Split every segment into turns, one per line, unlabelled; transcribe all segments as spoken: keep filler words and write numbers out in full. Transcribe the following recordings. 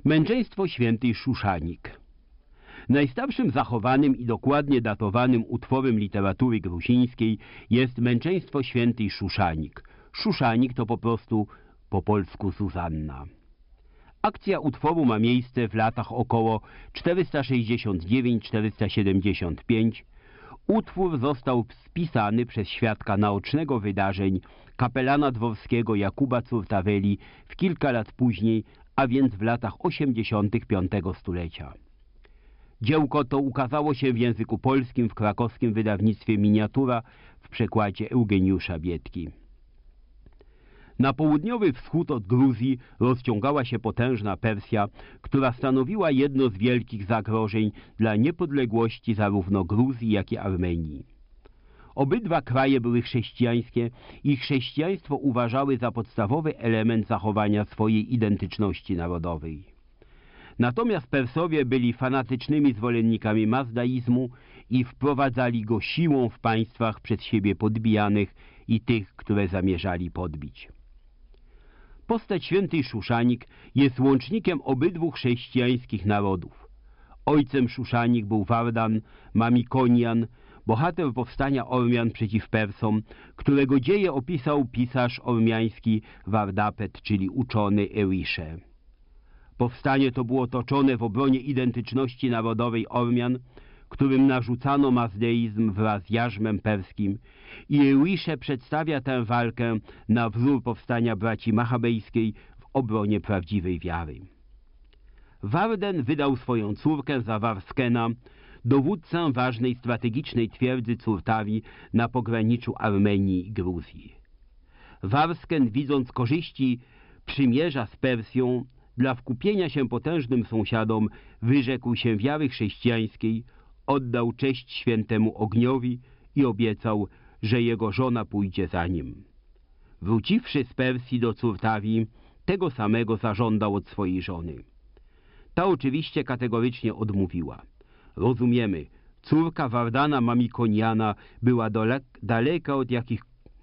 Męczeństwo świętej Szuszanik. Najstarszym zachowanym i dokładnie datowanym utworem literatury gruzińskiej jest Męczeństwo świętej Szuszanik. Szuszanik to po prostu po polsku Zuzanna. Akcja utworu ma miejsce w latach około czterysta sześćdziesiąt dziewięć do czterysta siedemdziesiąt pięć. Utwór został spisany przez świadka naocznego wydarzeń, kapelana dworskiego Jakuba Curtaweli w kilka lat później, a więc w latach osiemdziesiątych piątego stulecia. Dziełko to ukazało się w języku polskim w krakowskim wydawnictwie Miniatura w przekładzie Eugeniusza Biedki. Na południowy wschód od Gruzji rozciągała się potężna Persja, która stanowiła jedno z wielkich zagrożeń dla niepodległości zarówno Gruzji, jak i Armenii. Obydwa kraje były chrześcijańskie i chrześcijaństwo uważały za podstawowy element zachowania swojej identyczności narodowej. Natomiast Persowie byli fanatycznymi zwolennikami mazdaizmu i wprowadzali go siłą w państwach przez siebie podbijanych i tych, które zamierzali podbić. Postać świętej Szuszanik jest łącznikiem obydwu chrześcijańskich narodów. Ojcem Szuszanik był Wardan Mamikonian, bohater powstania Ormian przeciw Persom, którego dzieje opisał pisarz ormiański Wardapet, czyli uczony Ewisze. Powstanie to było toczone w obronie identyczności narodowej Ormian, którym narzucano mazdeizm wraz z jarzmem perskim, i Ewisze przedstawia tę walkę na wzór powstania braci machabejskiej w obronie prawdziwej wiary. Warden wydał swoją córkę za Warskena, dowódcę ważnej strategicznej twierdzy Curtawi na pograniczu Armenii i Gruzji. Warsken, widząc korzyści przymierza z Persją, dla wkupienia się potężnym sąsiadom wyrzekł się wiary chrześcijańskiej, oddał cześć świętemu ogniowi i obiecał, że jego żona pójdzie za nim. Wróciwszy z Persji do Curtawi, tego samego zażądał od swojej żony. Ta oczywiście kategorycznie odmówiła. Rozumiemy, córka Wardana Mamikoniana była daleka od jakich...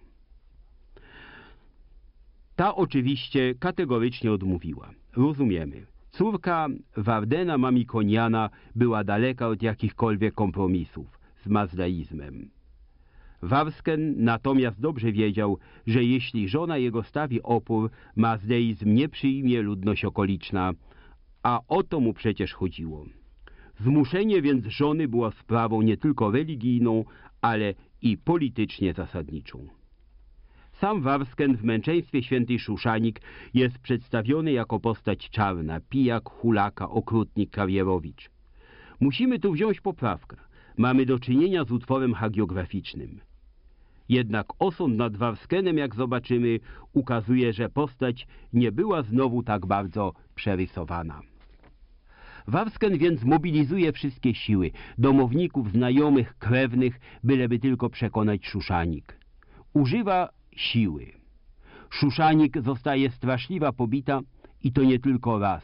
Ta oczywiście kategorycznie odmówiła. Rozumiemy. Córka Wardena Mamikoniana była daleka od jakichkolwiek kompromisów z mazdaizmem. Warsken natomiast dobrze wiedział, że jeśli żona jego stawi opór, mazdeizm nie przyjmie ludność okoliczna, a o to mu przecież chodziło. Zmuszenie więc żony było sprawą nie tylko religijną, ale i politycznie zasadniczą. Sam Warsken w Męczeństwie świętej Szuszanik jest przedstawiony jako postać czarna, pijak, hulaka, okrutnik, karierowicz. Musimy tu wziąć poprawkę. Mamy do czynienia z utworem hagiograficznym. Jednak osąd nad Warskenem, jak zobaczymy, ukazuje, że postać nie była znowu tak bardzo przerysowana. Warsken więc mobilizuje wszystkie siły, domowników, znajomych, krewnych, byleby tylko przekonać Szuszanik. Używa siły. Szuszanik zostaje straszliwa pobita i to nie tylko raz.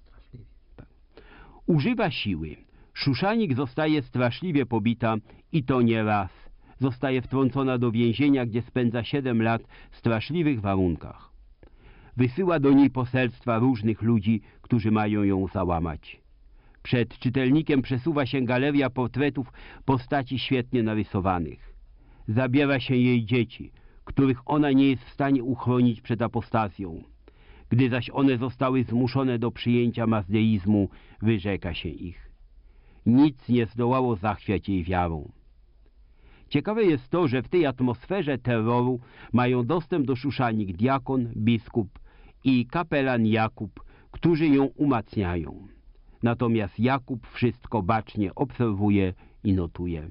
Używa siły. Szuszanik zostaje straszliwie pobita i to nie raz. Zostaje wtrącona do więzienia, gdzie spędza siedem lat w straszliwych warunkach. Wysyła do niej poselstwa różnych ludzi, którzy mają ją załamać. Przed czytelnikiem przesuwa się galeria portretów postaci świetnie narysowanych. Zabiera się jej dzieci, których ona nie jest w stanie uchronić przed apostazją. Gdy zaś one zostały zmuszone do przyjęcia mazdeizmu, wyrzeka się ich. Nic nie zdołało zachwiać jej wiarą. Ciekawe jest to, że w tej atmosferze terroru mają dostęp do Szuszanik diakon, biskup i kapelan Jakub, którzy ją umacniają. Natomiast Jakub wszystko bacznie obserwuje i notuje.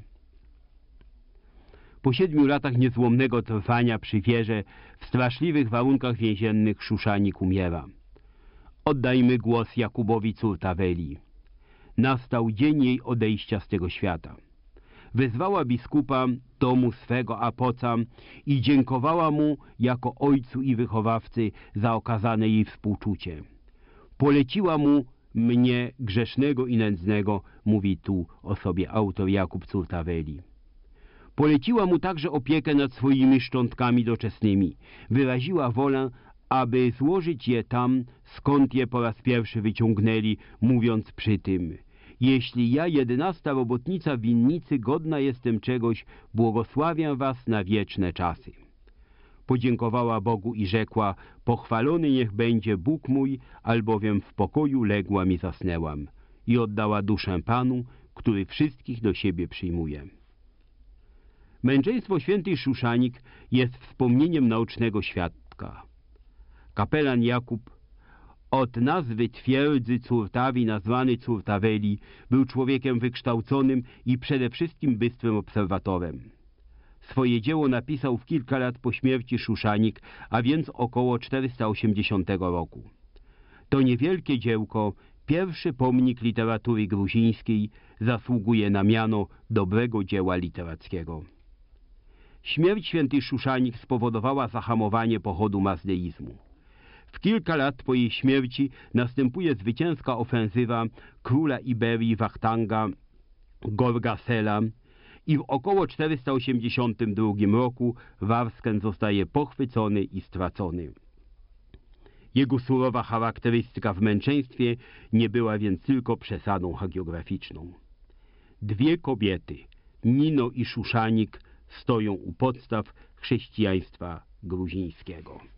Po siedmiu latach niezłomnego trwania przy wieży w straszliwych warunkach więziennych Szuszanik umiera. Oddajmy głos Jakubowi Curtaweli. Nastał dzień jej odejścia z tego świata. Wezwała biskupa domu swego Apoca i dziękowała mu jako ojcu i wychowawcy za okazane jej współczucie. Poleciła mu mnie, grzesznego i nędznego, mówi tu o sobie autor Jakub Curtaweli. Poleciła mu także opiekę nad swoimi szczątkami doczesnymi. Wyraziła wolę, aby złożyć je tam, skąd je po raz pierwszy wyciągnęli, mówiąc przy tym: jeśli ja, jedenasta robotnica winnicy, godna jestem czegoś, błogosławię was na wieczne czasy. Podziękowała Bogu i rzekła: pochwalony niech będzie Bóg mój, albowiem w pokoju ległam i zasnęłam. I oddała duszę Panu, który wszystkich do siebie przyjmuje. Męczeństwo świętej Szuszanik jest wspomnieniem naocznego świadka. Kapelan Jakub, od nazwy twierdzy Curtawi nazwany Curtaweli, był człowiekiem wykształconym i przede wszystkim bystrym obserwatorem. Swoje dzieło napisał w kilka lat po śmierci Szuszanik, a więc około czterysta osiemdziesiątego roku. To niewielkie dziełko, pierwszy pomnik literatury gruzińskiej, zasługuje na miano dobrego dzieła literackiego. Śmierć świętej Szuszanik spowodowała zahamowanie pochodu mazdeizmu. W kilka lat po jej śmierci następuje zwycięska ofensywa króla Iberii Wachtanga Gorgasela i w około czterysta osiemdziesiątym drugim roku Warsken zostaje pochwycony i stracony. Jego surowa charakterystyka w męczeństwie nie była więc tylko przesadą hagiograficzną. Dwie kobiety, Nino i Szuszanik, stoją u podstaw chrześcijaństwa gruzińskiego.